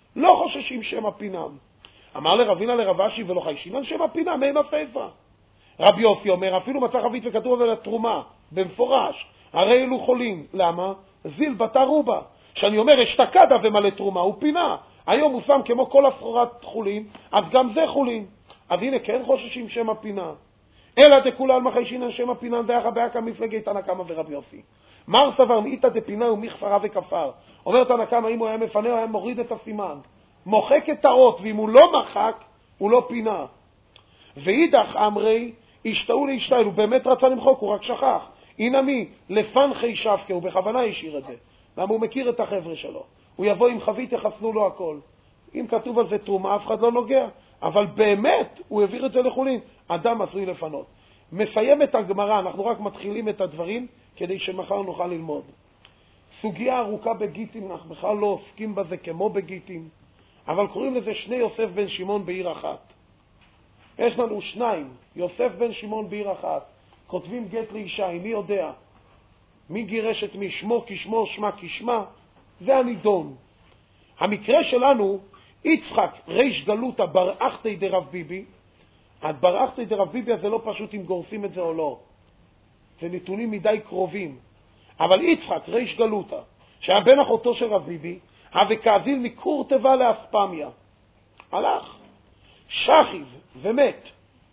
לא חוששים שמא פינם. אמר לרבינה לרב אשי ולא חיישינן שמא פינם, מהם הסיפא. רבי יוסי אומר, אפילו מצא חבית וכתוב על התרומה, במפורש, הרי אלו חולים. למה? זיל בתר רובה. שאני אומר, אשתקדה ומלא תרומה, הוא פינה. היום הוא שם כמו כל הפחורת חולין, אז גם זה חולין. אז הנה, כן חוששים שמא פינה. אלא דכולה על מחיישינן שמא פינן דאחא באקא מפלגי תנא קמא ורבי יוסי. מר סבר מאיתא דפינה ומכפרה וכפר. אומר תנא קמא, אם הוא היה מפנה, הוא היה מוריד את הסימן. מוחק את האות, ואם הוא לא מחק, הוא לא פינה. ואידך אמרי, השתאו להשתאל, הוא באמת רצה למחוק, הוא רק שכח. הנה מי, לפן חי שפקה, הוא בכוונה השאיר את זה. למה הוא מכיר את החבר'ה שלו. הוא יבוא עם חבית, יחסנו לו הכל. אם כתוב על זה תרומה, אף אחד לא נוגע. אבל באמת, הוא העביר את זה לחולין. אדם עשוי לפנות. מסיים את הגמרא, אנחנו רק מתחילים את הדברים, כדי שמחר נוכל ללמוד. סוגיה ארוכה בגיטים, אנחנו בכלל לא עוסקים בזה כמו בגיטים, אבל קוראים לזה שני יוסף בן שמעון בעיר אחת. יש לנו שניים, יוסף בן שמעון בעיר אחת. כותבים גט לאישה, מי יודע? מי גירש את מי? שמו כשמו, שמה כשמה? זה הנידון. המקרה שלנו, יצחק ריש גלותא בר אחתי דרב ביבי. בר אחתי דרב ביבי זה לא פשוט אם גורסים את זה או לא. זה נתונים מדי קרובים. אבל יצחק ריש גלותא, שהיה בן אחותו של רב ביבי, וכאזיל מקור טבע לאספמיה. הלך, שכיב ומת.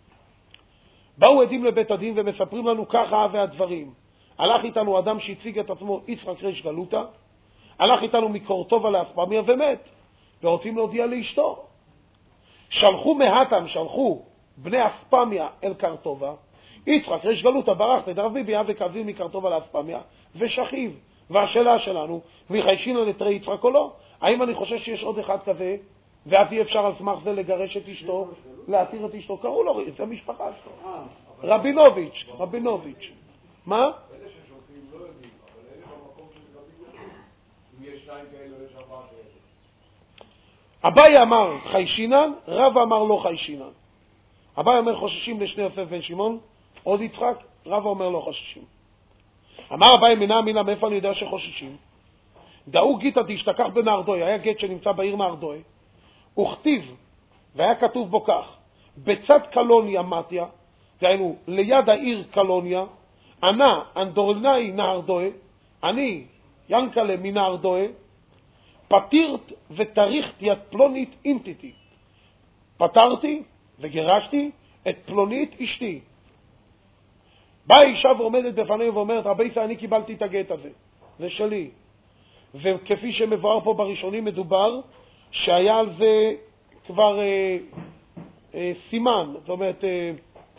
באו עדים לבית הדין ומספרים לנו ככה והדברים. הלך איתנו אדם שהציג את עצמו יצחק ריש גלותא, הלך איתנו מקור טבע לאספמיה ומת. ורוצים להודיע לאשתו. שלחו מהתם, שלחו בני אספמיה אל קרטובה, יצחק ריש גלותא ברח לדרב ביבי וכאזיל מקרטובה לאספמיה ושכיב. והשאלה שלנו, מחיישינן לתרי יצחק או לא? האם אני חושב שיש עוד אחד כזה, ואז אי אפשר על סמך זה לגרש את אשתו, להתיר את אשתו? קראו לו, זה המשפחה שלו. רבינוביץ', רבינוביץ'. מה? אלה ששותים לא יודעים, אבל אלה במקום של רבי יודעים. אם יש שניים כאלה, יש ארבעה כאלה. אביי אמר חיישינן, רב אמר לא חיישינן. אביי אומר חוששים לשני יוסף בן שמעון, עוד יצחק, רב אומר לא חוששים. אמר אביי מנה מילה, מאיפה אני יודע שחוששים? דאו גיטא דשתכח בנהרדוי, היה גט שנמצא בעיר נהרדוי, וכתיב, והיה כתוב בו כך, בצד קלוניה מתיה, דהיינו ליד העיר קלוניה, ענה אנדורנאי נהרדוי, אני ינקלה מנהרדוי, פתירת ותריכת יד פלונית אינטיתי. פתרתי וגירשתי את פלונית אשתי. באה אישה ועומדת בפנינו ואומרת, רבי סע, אני קיבלתי את הגט הזה, זה שלי. וכפי שמבואר פה בראשונים מדובר, שהיה על זה כבר אה, אה, סימן, זאת אומרת, אה,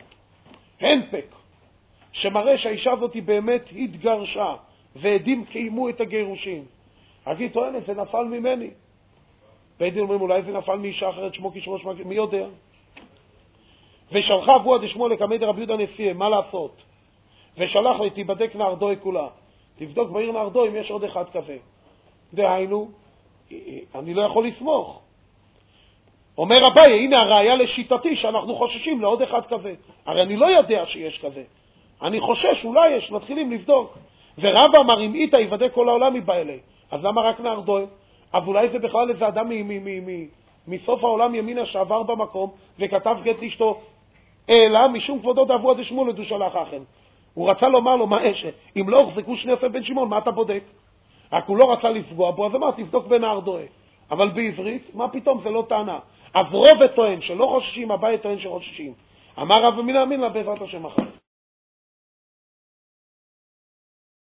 הנפק, שמראה שהאישה הזאת היא באמת התגרשה, ועדים קיימו את הגירושים. אני טוענת, זה נפל ממני. ועדים אומרים, אולי זה נפל מאישה אחרת, שמו כשמו שמה, מי יודע? ושלחה אבוה דשמו לקמא דרבי יהודה נשיאה, מה לעשות? ושלח לי, תיבדק נהרדוי כולה. תבדוק בעיר נהרדוי אם יש עוד אחד כזה. דהיינו, אני לא יכול לסמוך. אומר אביי, הנה הראיה לשיטתי שאנחנו חוששים לעוד אחד כזה. הרי אני לא יודע שיש כזה. אני חושש, אולי יש, מתחילים לבדוק. ורב אמר, אם איתה יוודא כל העולם מבא אלי. אז למה רק נהרדוי? אז אולי זה בכלל איזה אדם מסוף העולם ימינה שעבר במקום וכתב גט לאשתו, אלא משום כבודו דאבוה דשמו לדו שלח אחן. הוא רצה לומר לו, מה אשה? אם לא הוחזקו שני יוסף בן שמעון, מה אתה בודק? רק הוא לא רצה לפגוע בו, אז אמר, תבדוק בנהרדוי. אבל בעברית, מה פתאום? זה לא טענה. אז רוב טוען שלא חוששים, אביי טוען שחוששים. אמר רב מן האמין לה בעזרת השם אחר.